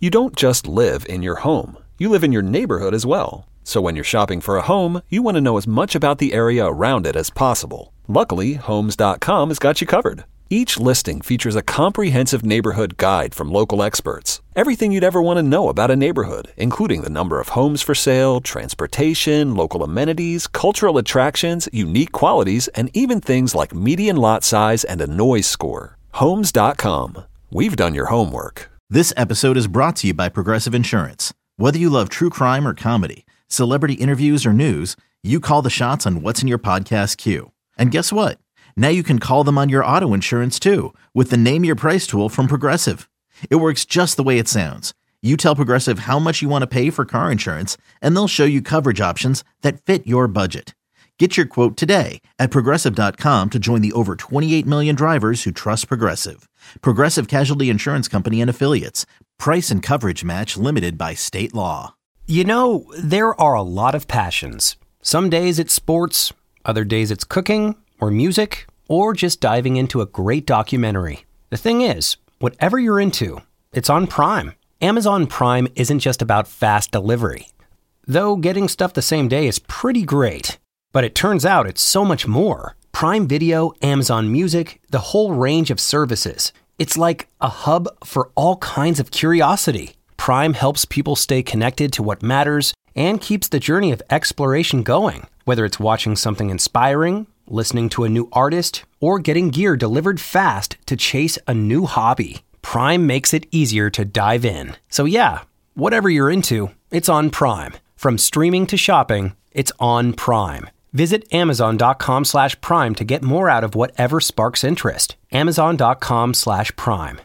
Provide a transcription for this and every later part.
You don't just live in your home. You live in your neighborhood as well. So when you're shopping for a home, you want to know as much about the area around it as possible. Luckily, Homes.com has got you covered. Each listing features a comprehensive neighborhood guide from local experts. Everything you'd ever want to know about a neighborhood, including the number of homes for sale, transportation, local amenities, cultural attractions, unique qualities, and even things like median lot size and a noise score. Homes.com. We've done your homework. This episode is brought to you by Progressive Insurance. Whether you love true crime or comedy, celebrity interviews or news, you call the shots on what's in your podcast queue. And guess what? Now you can call them on your auto insurance too with the Name Your Price tool from Progressive. It works just the way it sounds. You tell Progressive how much you want to pay for car insurance, and they'll show you coverage options that fit your budget. Get your quote today at Progressive.com to join the over 28 million drivers who trust Progressive. Progressive Casualty Insurance Company and Affiliates. Price and coverage match limited by state law. You know, there are a lot of passions. Some days it's sports, other days it's cooking or music, or just diving into a great documentary. The thing is, whatever you're into, it's on Prime. Amazon Prime isn't just about fast delivery. Though getting stuff the same day is pretty great. But it turns out it's so much more. Prime Video, Amazon Music, the whole range of services. It's like a hub for all kinds of curiosity. Prime helps people stay connected to what matters and keeps the journey of exploration going. Whether it's watching something inspiring, listening to a new artist, or getting gear delivered fast to chase a new hobby, Prime makes it easier to dive in. So yeah, whatever you're into, it's on Prime. From streaming to shopping, it's on Prime. Visit Amazon.com/Prime to get more out of whatever sparks interest. Amazon.com/Prime.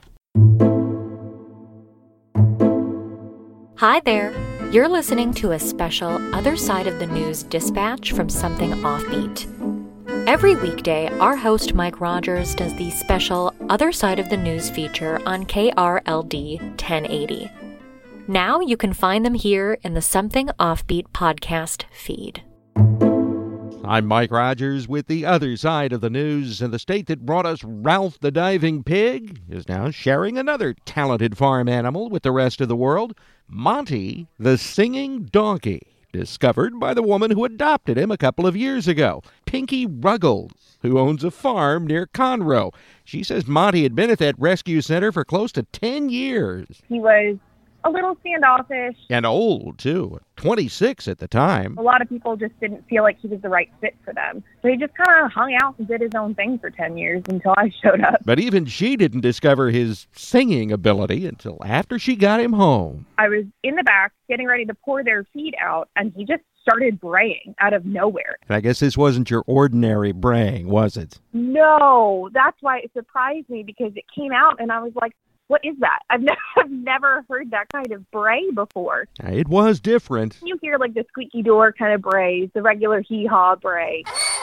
Hi there. You're listening to a special Other Side of the News dispatch from Something Offbeat. Every weekday, our host Mike Rogers does the special Other Side of the News feature on KRLD 1080. Now you can find them here in the Something Offbeat podcast feed. I'm Mike Rogers with the Other Side of the News, and the state that brought us Ralph the Diving Pig is now sharing another talented farm animal with the rest of the world, Monty the Singing Donkey, discovered by the woman who adopted him a couple of years ago, Pinky Ruggles, who owns a farm near Conroe. She says Monty had been at that rescue center for close to 10 years. He was a little standoffish. And old, too. 26 at the time. A lot of people just didn't feel like he was the right fit for them. So he just kind of hung out and did his own thing for 10 years until I showed up. But even she didn't discover his singing ability until after she got him home. I was in the back getting ready to pour their feed out, and he just started braying out of nowhere. And I guess this wasn't your ordinary braying, was it? No, that's why it surprised me, because it came out and I was like, what is that? I've never heard that kind of bray before. It was different. You hear like the squeaky door kind of brays, the regular hee-haw bray.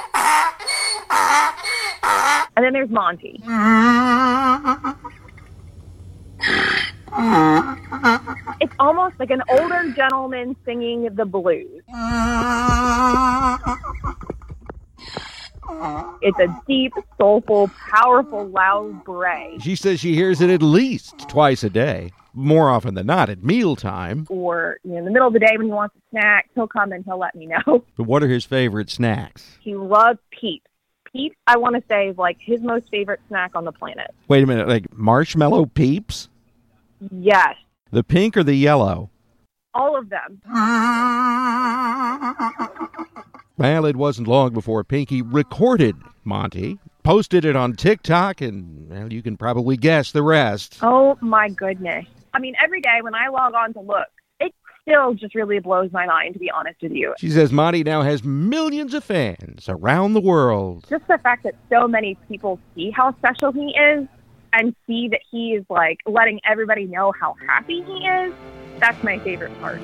And then there's Monty. It's almost like an older gentleman singing the blues. It's a deep, soulful, powerful, loud bray. She says she hears it at least twice a day, more often than not at mealtime. Or in the middle of the day when he wants a snack, he'll come and he'll let me know. But what are his favorite snacks? He loves Peeps. Peeps, I want to say, is like his most favorite snack on the planet. Wait a minute, like marshmallow Peeps? Yes. The pink or the yellow? All of them. Well, it wasn't long before Pinky recorded Monty, posted it on TikTok, and well, you can probably guess the rest. Oh, my goodness. I mean, every day when I log on to look, it still just really blows my mind, to be honest with you. She says Monty now has millions of fans around the world. Just the fact that so many people see how special he is and see that he is, like, letting everybody know how happy he is, that's my favorite part.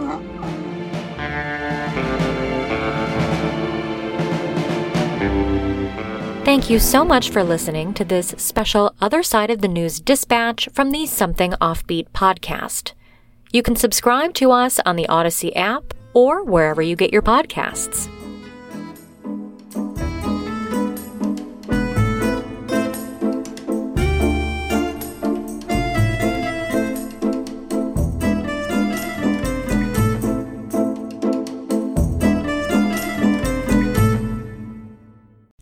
Thank you so much for listening to this special Other Side of the News dispatch from the Something Offbeat podcast. You can subscribe to us on the Odyssey app or wherever you get your podcasts.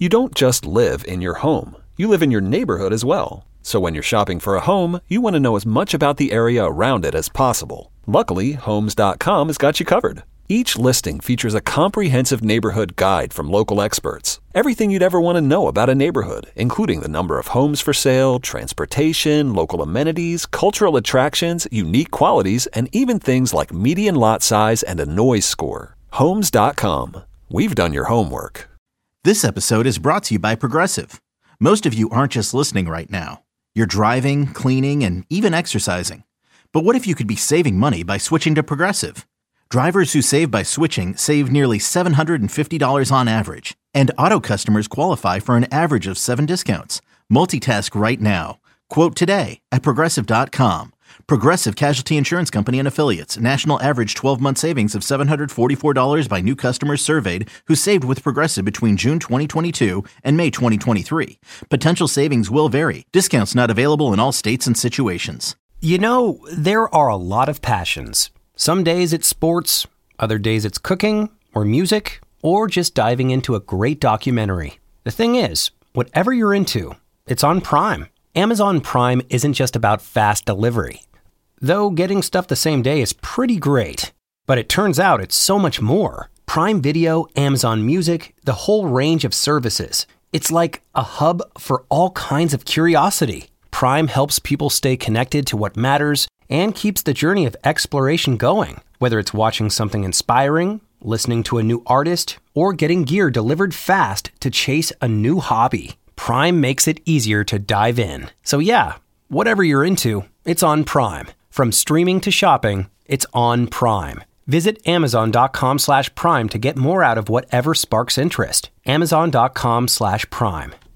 You don't just live in your home. You live in your neighborhood as well. So when you're shopping for a home, you want to know as much about the area around it as possible. Luckily, Homes.com has got you covered. Each listing features a comprehensive neighborhood guide from local experts. Everything you'd ever want to know about a neighborhood, including the number of homes for sale, transportation, local amenities, cultural attractions, unique qualities, and even things like median lot size and a noise score. Homes.com. We've done your homework. This episode is brought to you by Progressive. Most of you aren't just listening right now. You're driving, cleaning, and even exercising. But what if you could be saving money by switching to Progressive? Drivers who save by switching save nearly $750 on average. And auto customers qualify for an average of 7 discounts. Multitask right now. Quote today at Progressive.com. Progressive Casualty Insurance Company and Affiliates. National average 12-month savings of $744 by new customers surveyed who saved with Progressive between June 2022 and May 2023. Potential savings will vary. Discounts not available in all states and situations. You know, there are a lot of passions. Some days it's sports, other days it's cooking or music, or just diving into a great documentary. The thing is, whatever you're into, it's on Prime. Amazon Prime isn't just about fast delivery. Though getting stuff the same day is pretty great. But it turns out it's so much more. Prime Video, Amazon Music, the whole range of services. It's like a hub for all kinds of curiosity. Prime helps people stay connected to what matters and keeps the journey of exploration going. Whether it's watching something inspiring, listening to a new artist, or getting gear delivered fast to chase a new hobby. Prime makes it easier to dive in. So yeah, whatever you're into, it's on Prime. From streaming to shopping, it's on Prime. Visit Amazon.com/Prime to get more out of whatever sparks interest. Amazon.com/Prime.